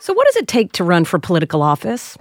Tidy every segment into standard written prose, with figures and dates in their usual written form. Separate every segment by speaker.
Speaker 1: So what does it take to run for political office?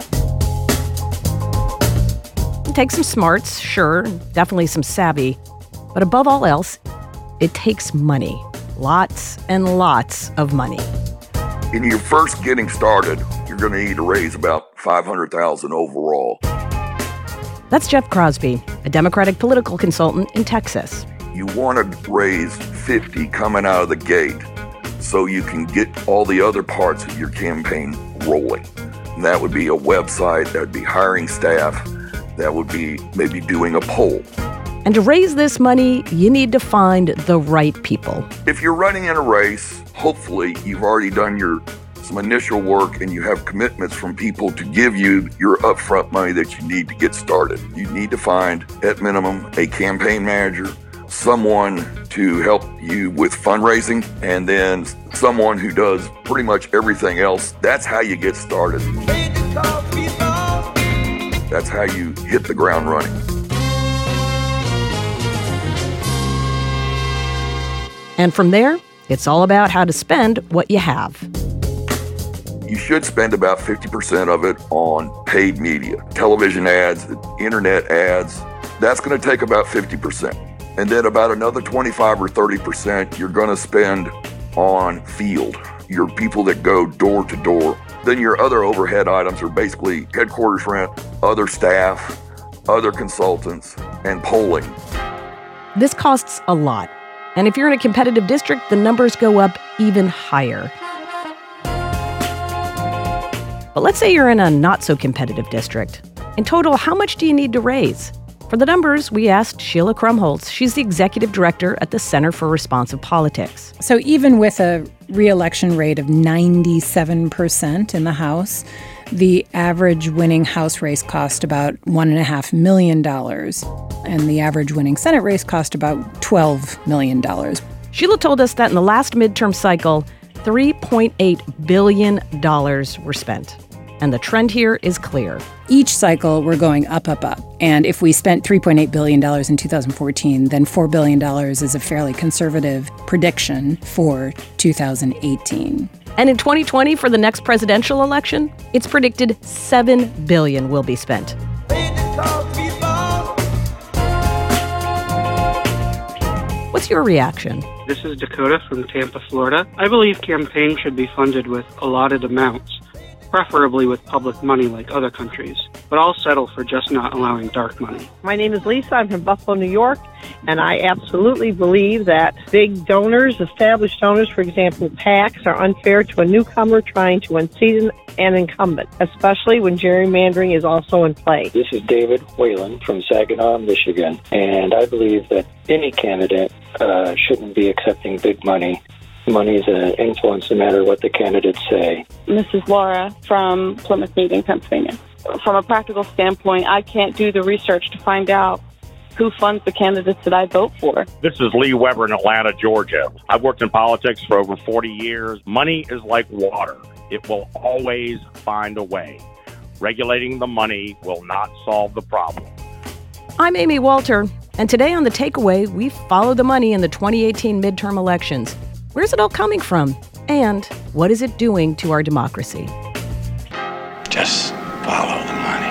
Speaker 1: It takes some smarts, sure, definitely some savvy. But above all else, it takes money. Lots and lots of money.
Speaker 2: When you're first getting started, you're going to need to raise about $500,000 overall.
Speaker 1: That's Jeff Crosby, a Democratic political consultant in Texas.
Speaker 2: You want to raise 50 coming out of the gate so you can get all the other parts of your campaign rolling. And that would be a website, that would be hiring staff, that would be maybe doing a poll.
Speaker 1: And to raise this money, you need to find the right people.
Speaker 2: If you're running in a race, hopefully you've already done some initial work and you have commitments from people to give you your upfront money that you need to get started. You need to find, at minimum, a campaign manager, someone to help you with fundraising, and then someone who does pretty much everything else. That's how you get started. That's how you hit the ground running.
Speaker 1: And from there, it's all about how to spend what you have.
Speaker 2: You should spend about 50% of it on paid media, television ads, internet ads. That's going to take about 50%. And then about another 25 or 30% you're going to spend on field, your people that go door to door. Then your other overhead items are basically headquarters rent, other staff, other consultants, and polling.
Speaker 1: This costs a lot. And if you're in a competitive district, the numbers go up even higher. But let's say you're in a not-so-competitive district. In total, how much do you need to raise? For the numbers, we asked Sheila Krumholz. She's the executive director at the Center for Responsive Politics.
Speaker 3: So even with a re-election rate of 97% in the House, the average winning House race cost about $1.5 million. And the average winning Senate race cost about $12 million.
Speaker 1: Sheila told us that in the last midterm cycle, $3.8 billion were spent. And the trend here is clear.
Speaker 3: Each cycle, we're going up, up, up. And if we spent $3.8 billion in 2014, then $4 billion is a fairly conservative prediction for 2018.
Speaker 1: And in 2020, for the next presidential election, it's predicted $7 billion will be spent. What's your reaction?
Speaker 4: This is Dakota from Tampa, Florida. I believe campaigns should be funded with allotted amounts, preferably with public money like other countries, but I'll settle for just not allowing dark money.
Speaker 5: My name is Lisa. I'm from Buffalo, New York, and I absolutely believe that big donors, established donors, for example, PACs, are unfair to a newcomer trying to unseat an incumbent, especially when gerrymandering is also in play.
Speaker 6: This is David Whalen from Saginaw, Michigan, and I believe that any candidate shouldn't be accepting big money. Money is an influence no matter what the candidates say.
Speaker 7: This is Laura from Plymouth Meeting, Pennsylvania. From a practical standpoint, I can't do the research to find out who funds the candidates that I vote for.
Speaker 8: This is Lee Weber in Atlanta, Georgia. I've worked in politics for over 40 years. Money is like water. It will always find a way. Regulating the money will not solve the problem.
Speaker 1: I'm Amy Walter, and today on The Takeaway, we follow the money in the 2018 midterm elections. Where's it all coming from? And what is it doing to our democracy?
Speaker 9: Just follow the money.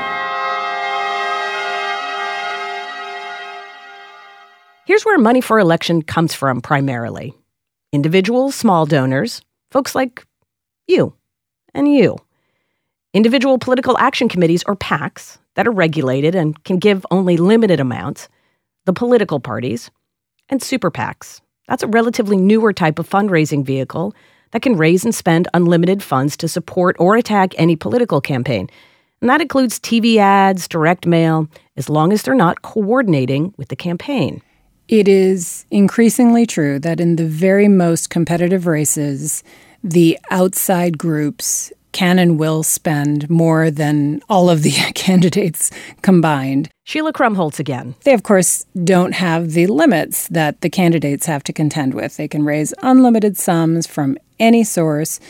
Speaker 1: Here's where money for election comes from primarily. Individual small donors, folks like you and you. Individual political action committees or PACs that are regulated and can give only limited amounts. The political parties. And super PACs. That's a relatively newer type of fundraising vehicle that can raise and spend unlimited funds to support or attack any political campaign. And that includes TV ads, direct mail, as long as they're not coordinating with the campaign.
Speaker 3: It is increasingly true that in the very most competitive races, the outside groups can and will spend more than all of the candidates combined.
Speaker 1: Sheila Krumholz again.
Speaker 3: They, of course, don't have the limits that the candidates have to contend with. They can raise unlimited sums from any source,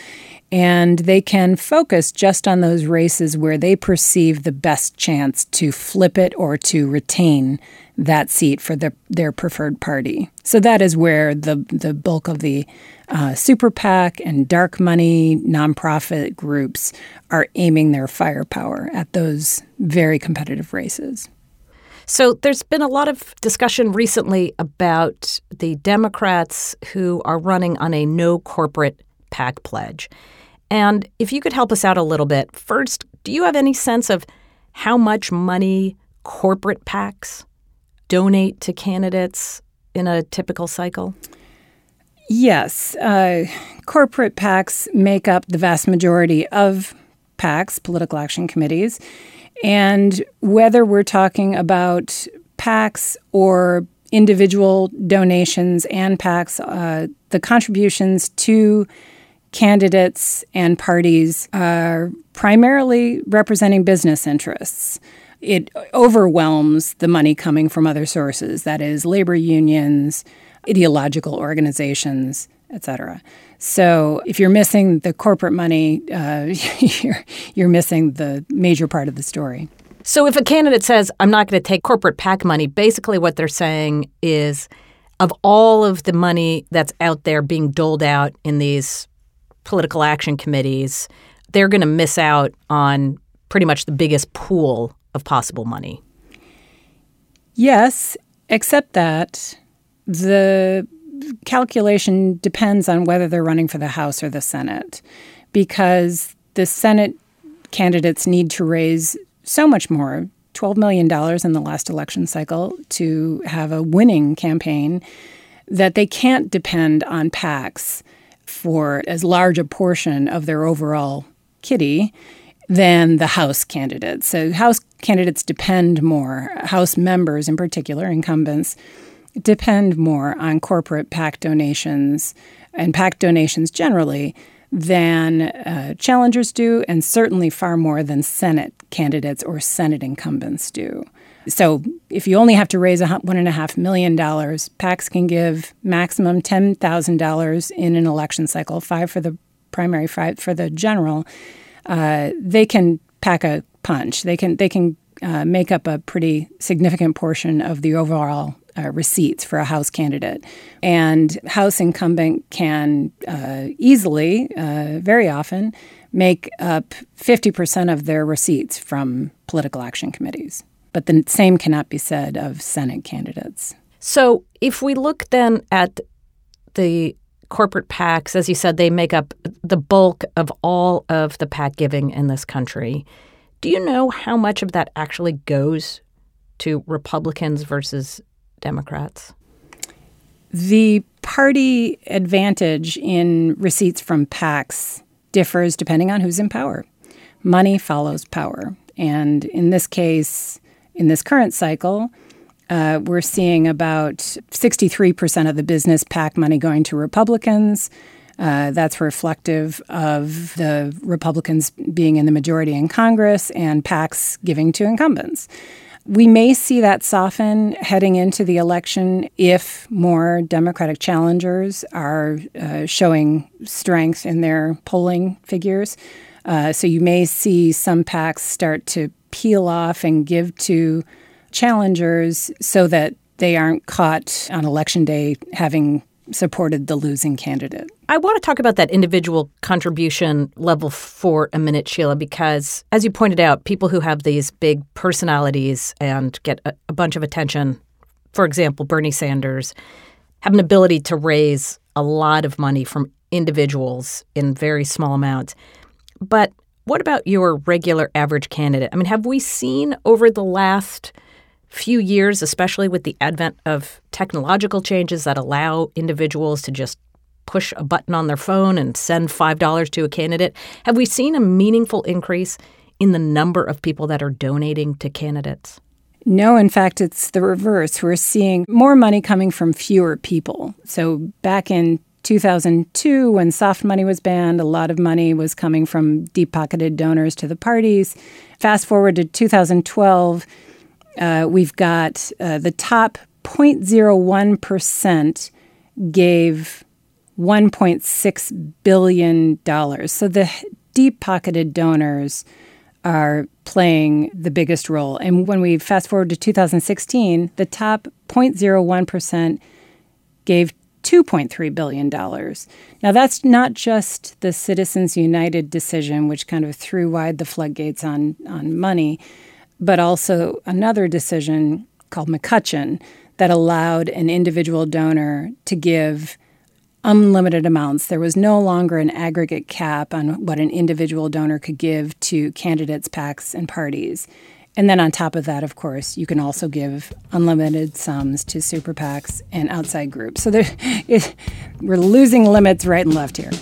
Speaker 3: And they can focus just on those races where they perceive the best chance to flip it or to retain that seat for their preferred party. So that is where the bulk of the super PAC and dark money nonprofit groups are aiming their firepower at those very competitive races.
Speaker 1: So there's been a lot of discussion recently about the Democrats who are running on a no corporate PAC pledge. And if you could help us out a little bit, first, do you have any sense of how much money corporate PACs donate to candidates in a typical cycle?
Speaker 3: Yes. Corporate PACs make up the vast majority of PACs, political action committees. And whether we're talking about PACs or individual donations and PACs, the contributions to candidates and parties are primarily representing business interests. It overwhelms the money coming from other sources, that is, labor unions, ideological organizations, et cetera. So if you're missing the corporate money, you're missing the major part of the story.
Speaker 1: So if a candidate says, I'm not going to take corporate PAC money, basically what they're saying is of all of the money that's out there being doled out in these political action committees, they're going to miss out on pretty much the biggest pool of possible money.
Speaker 3: Yes, except that the calculation depends on whether they're running for the House or the Senate, because the Senate candidates need to raise so much more, $12 million in the last election cycle, to have a winning campaign, that they can't depend on PACs for as large a portion of their overall kitty than the House candidates. So House candidates depend more, House members in particular, incumbents, depend more on corporate PAC donations and PAC donations generally than challengers do, and certainly far more than Senate candidates or Senate incumbents do. So if you only have to raise $1.5 million, PACs can give maximum $10,000 in an election cycle, 5 for the primary, 5 for the general. They can pack a punch. They can make up a pretty significant portion of the overall receipts for a House candidate. And House incumbent can easily, very often, make up 50% of their receipts from political action committees. But the same cannot be said of Senate candidates.
Speaker 1: So if we look then at the corporate PACs, as you said, they make up the bulk of all of the PAC giving in this country. Do you know how much of that actually goes to Republicans versus Democrats?
Speaker 3: The party advantage in receipts from PACs differs depending on who's in power. Money follows power. And in this case, in this current cycle, we're seeing about 63% of the business PAC money going to Republicans. That's reflective of the Republicans being in the majority in Congress and PACs giving to incumbents. We may see that soften heading into the election if more Democratic challengers are showing strength in their polling figures. So you may see some PACs start to peel off and give to challengers so that they aren't caught on Election Day having supported the losing candidate.
Speaker 1: I want to talk about that individual contribution level for a minute, Sheila, because as you pointed out, people who have these big personalities and get a bunch of attention, for example, Bernie Sanders, have an ability to raise a lot of money from individuals in very small amounts. But what about your regular average candidate? I mean, have we seen over the last few years, especially with the advent of technological changes that allow individuals to just push a button on their phone and send $5 to a candidate, have we seen a meaningful increase in the number of people that are donating to candidates?
Speaker 3: No, in fact, it's the reverse. We're seeing more money coming from fewer people. So back in 2002, when soft money was banned, a lot of money was coming from deep-pocketed donors to the parties. Fast forward to 2012, we've got the top 0.01% gave $1.6 billion. So the deep-pocketed donors are playing the biggest role. And when we fast forward to 2016, the top 0.01% gave $2.3 billion. Now, that's not just the Citizens United decision, which kind of threw wide the floodgates on money, but also another decision called McCutcheon that allowed an individual donor to give unlimited amounts. There was no longer an aggregate cap on what an individual donor could give to candidates, PACs, and parties. And then on top of that, of course, you can also give unlimited sums to super PACs and outside groups. So we're losing limits right and left here.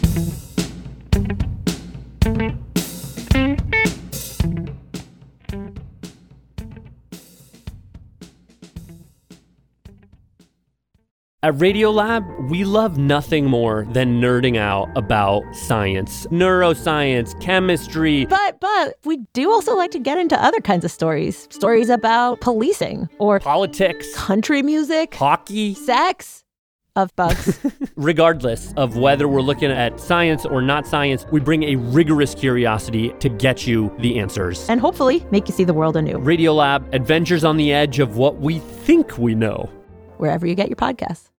Speaker 10: At Radiolab, we love nothing more than nerding out about science, neuroscience, chemistry.
Speaker 11: But we do also like to get into other kinds of stories. Stories about policing or
Speaker 10: politics,
Speaker 11: country music,
Speaker 10: hockey,
Speaker 11: sex, of bugs.
Speaker 10: Regardless of whether we're looking at science or not science, we bring a rigorous curiosity to get you the answers.
Speaker 11: And hopefully make you see the world anew.
Speaker 10: Radiolab, adventures on the edge of what we think we know.
Speaker 11: Wherever you get your podcasts.